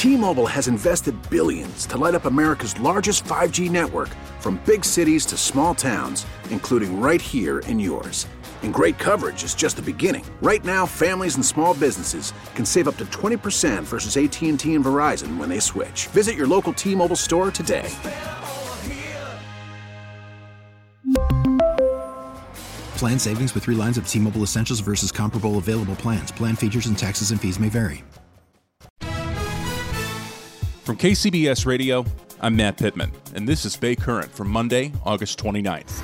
T-Mobile has invested billions to light up America's largest 5G network, from big cities to small towns, including right here in yours. And great coverage is just the beginning. Right now, families and small businesses can save up to 20% versus AT&T and Verizon when they switch. Visit your local T-Mobile store today. Plan savings with 3 lines of T-Mobile Essentials versus comparable available plans. Plan features and taxes and fees may vary. From KCBS Radio, I'm Matt Pittman, and this is Bay Current for Monday, August 29th.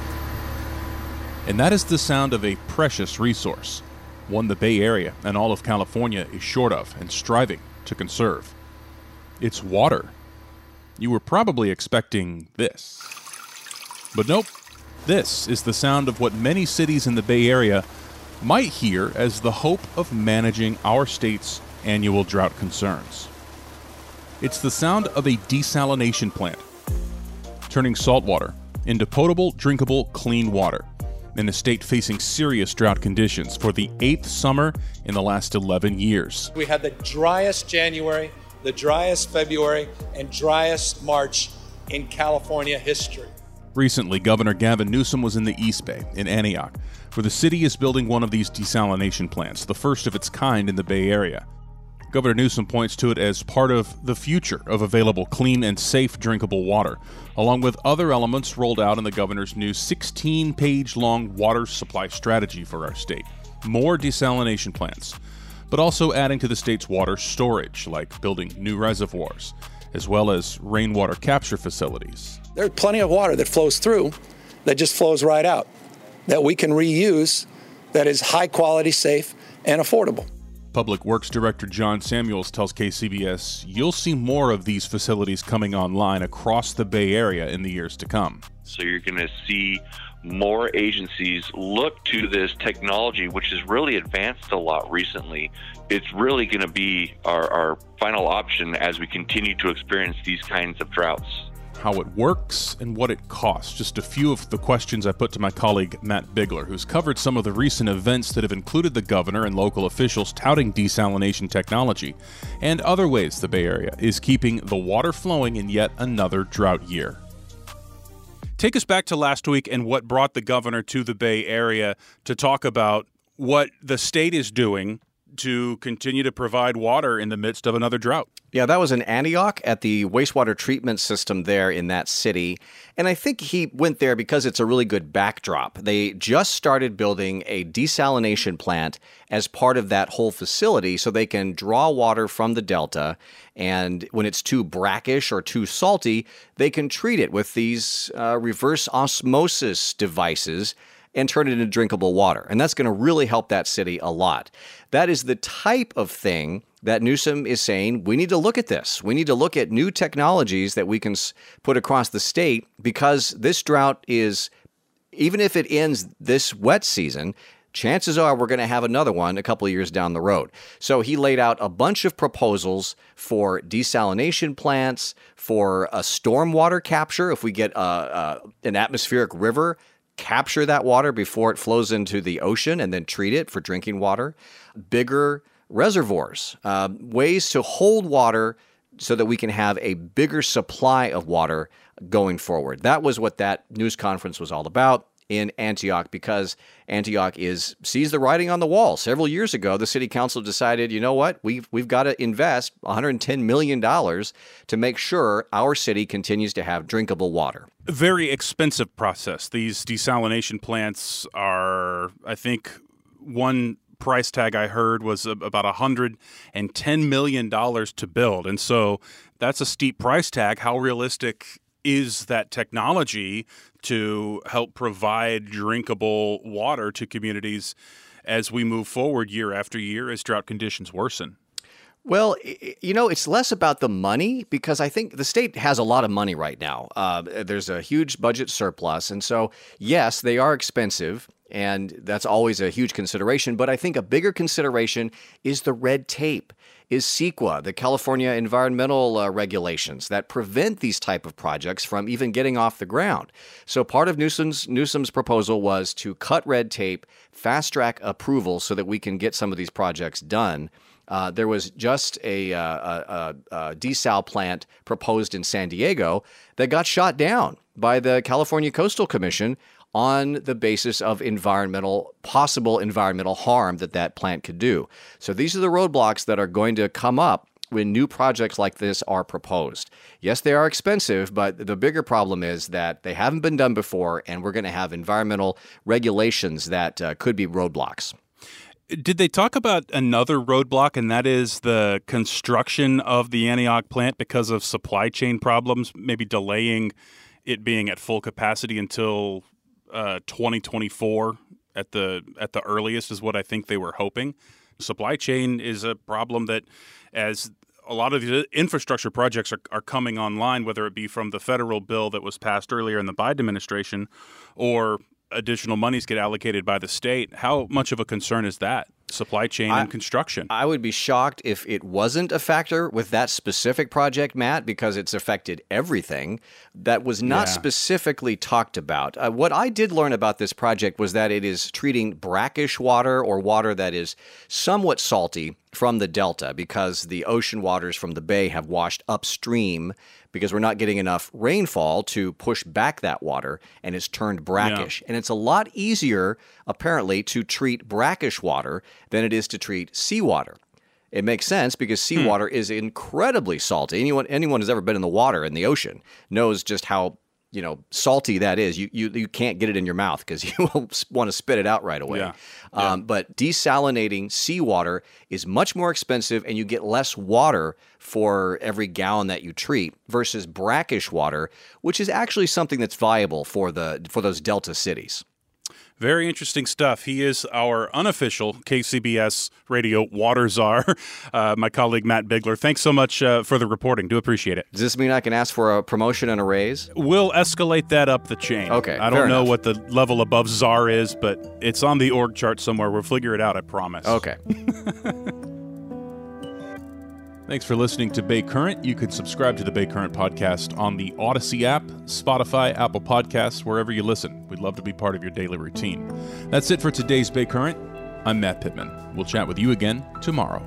And that is the sound of a precious resource, one the Bay Area and all of California is short of and striving to conserve. It's water. You were probably expecting this. But nope, this is the sound of what many cities in the Bay Area might hear as the hope of managing our state's annual drought concerns. It's the sound of a desalination plant, turning saltwater into potable, drinkable, clean water in a state facing serious drought conditions for the 8th summer in the last 11 years. We had the driest January, the driest February, and driest March in California history. Recently, Governor Gavin Newsom was in the East Bay, in Antioch, where the city is building one of these desalination plants, the first of its kind in the Bay Area. Governor Newsom points to it as part of the future of available clean and safe drinkable water, along with other elements rolled out in the governor's new 16-page-long water supply strategy for our state. More desalination plants, but also adding to the state's water storage, like building new reservoirs, as well as rainwater capture facilities. There's plenty of water that flows through that just flows right out, that we can reuse, that is high quality, safe, and affordable. Public Works Director John Samuels tells KCBS you'll see more of these facilities coming online across the Bay Area in the years to come. So you're going to see more agencies look to this technology, which has really advanced a lot recently. It's really going to be our final option as we continue to experience these kinds of droughts. How it works, and what it costs. Just a few of the questions I put to my colleague Matt Bigler, who's covered some of the recent events that have included the governor and local officials touting desalination technology, and other ways the Bay Area is keeping the water flowing in yet another drought year. Take us back to last week and what brought the governor to the Bay Area to talk about what the state is doing to continue to provide water in the midst of another drought. Yeah, that was in Antioch at the wastewater treatment system there in that city. And I think he went there because it's a really good backdrop. They just started building a desalination plant as part of that whole facility so they can draw water from the Delta. And when it's too brackish or too salty, they can treat it with these reverse osmosis devices and turn it into drinkable water. And that's going to really help that city a lot. That is the type of thing that Newsom is saying, we need to look at this. We need to look at new technologies that we can put across the state, because this drought is, even if it ends this wet season, chances are we're going to have another one a couple of years down the road. So he laid out a bunch of proposals for desalination plants, for a stormwater capture. If we get an atmospheric river, capture that water before it flows into the ocean and then treat it for drinking water. Bigger reservoirs, ways to hold water so that we can have a bigger supply of water going forward. That was what that news conference was all about in Antioch, because Antioch sees the writing on the wall. Several years ago, the city council decided, you know what, we've got to invest $110 million to make sure our city continues to have drinkable water. A very expensive process. These desalination plants are, I think, one price tag I heard was about $110 million to build. And so that's a steep price tag. How realistic is that technology to help provide drinkable water to communities as we move forward year after year as drought conditions worsen? Well, you know, it's less about the money, because I think the state has a lot of money right now. There's a huge budget surplus. And so, yes, they are expensive, and that's always a huge consideration. But I think a bigger consideration is the red tape, is CEQA, the California environmental regulations that prevent these type of projects from even getting off the ground. So part of Newsom's proposal was to cut red tape, fast-track approval so that we can get some of these projects done. There was just a desal plant proposed in San Diego that got shot down by the California Coastal Commission on the basis of possible environmental harm that plant could do. So these are the roadblocks that are going to come up when new projects like this are proposed. Yes, they are expensive, but the bigger problem is that they haven't been done before, and we're going to have environmental regulations that could be roadblocks. Did they talk about another roadblock, and that is the construction of the Antioch plant because of supply chain problems, maybe delaying it being at full capacity until 2024 at the earliest is what I think they were hoping. Supply chain is a problem that, as a lot of the infrastructure projects are coming online, whether it be from the federal bill that was passed earlier in the Biden administration or additional monies get allocated by the state, how much of a concern is that? Supply chain and construction. I would be shocked if it wasn't a factor with that specific project, Matt, because it's affected everything. That was not specifically talked about. What I did learn about this project was that it is treating brackish water, or water that is somewhat salty, from the delta, because the ocean waters from the bay have washed upstream because we're not getting enough rainfall to push back that water, and it's turned brackish. And it's a lot easier, apparently, to treat brackish water than it is to treat seawater. It makes sense because seawater is incredibly salty. Anyone who's ever been in the water in the ocean knows just how salty that is. You can't get it in your mouth because you will want to spit it out right away. But desalinating seawater is much more expensive, and you get less water for every gallon that you treat versus brackish water, which is actually something that's viable for those delta cities. Very interesting stuff. He is our unofficial KCBS radio water czar, my colleague Matt Bigler. Thanks so much for the reporting. Do appreciate it. Does this mean I can ask for a promotion and a raise? We'll escalate that up the chain. Okay, I don't know what the level above czar is, but it's on the org chart somewhere. We'll figure it out, I promise. Okay. Thanks for listening to Bay Current. You can subscribe to the Bay Current podcast on the Odyssey app, Spotify, Apple Podcasts, wherever you listen. We'd love to be part of your daily routine. That's it for today's Bay Current. I'm Matt Pittman. We'll chat with you again tomorrow.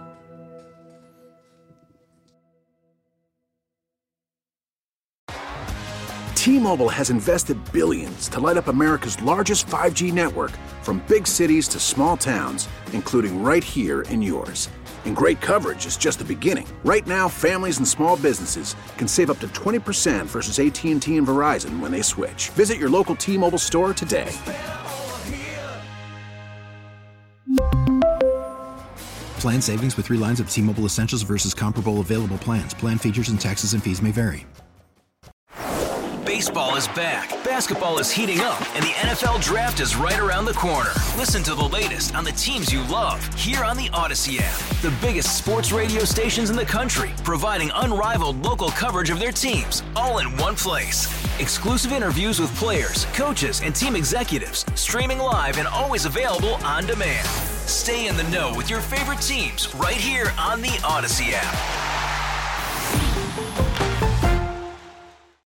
T-Mobile has invested billions to light up America's largest 5G network, from big cities to small towns, including right here in yours. And great coverage is just the beginning. Right now, families and small businesses can save up to 20% versus AT&T and Verizon when they switch. Visit your local T-Mobile store today. Plan savings with 3 lines of T-Mobile Essentials versus comparable available plans. Plan features and taxes and fees may vary. Baseball is back, basketball is heating up, and the NFL Draft is right around the corner. Listen to the latest on the teams you love here on the Odyssey app. The biggest sports radio stations in the country, providing unrivaled local coverage of their teams, all in one place. Exclusive interviews with players, coaches, and team executives, streaming live and always available on demand. Stay in the know with your favorite teams right here on the Odyssey app.